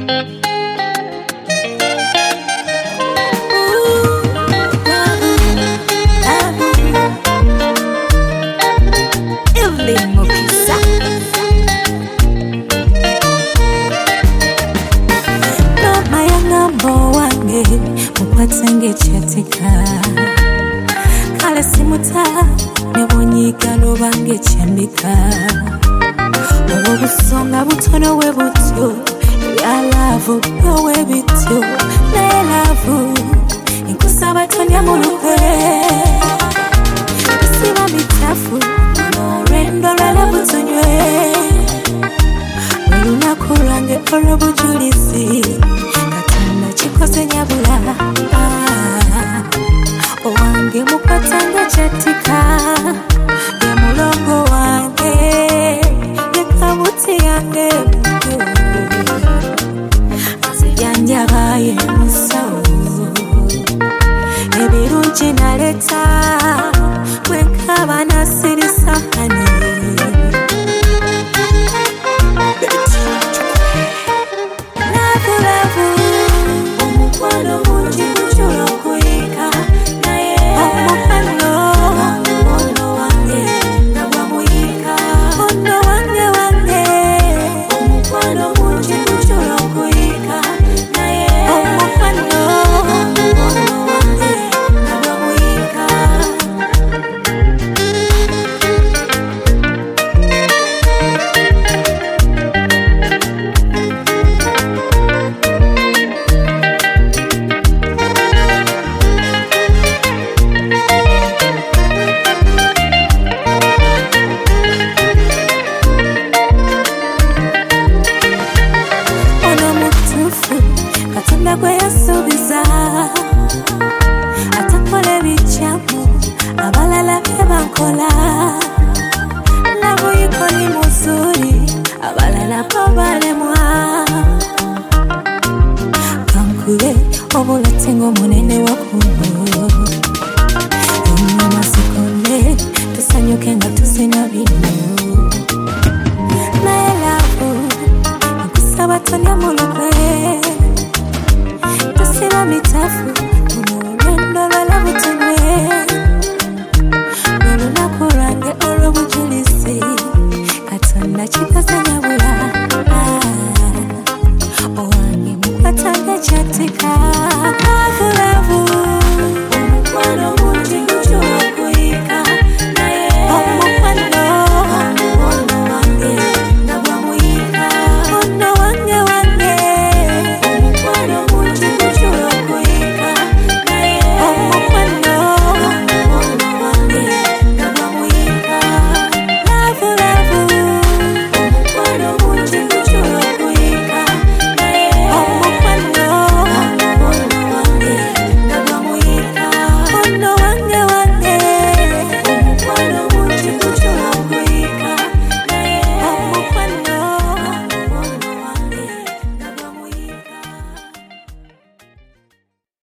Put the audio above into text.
Mupatenge chatika kala simuta nebonyiga no bange chambika obusonga butono we butyo ya love we bityo na love inkusaba tonya mulukwe siba mitafu no rendo la butonywe Luna kurange orobu julisi chikose nyabula owange mupatanga chatika ya mulongo wange yakabuti yange aziyanja baye musawo ebirungi naleta wenkaba nasirisa hani Kwe yasubiza atakole bichamu abalala bebankola nabo yikoni musuri abalala babalemwa kankule obulatengo munene wakuno inyama sikone tusanyuke nga tusina bino na love nkusaba tonya mulukwe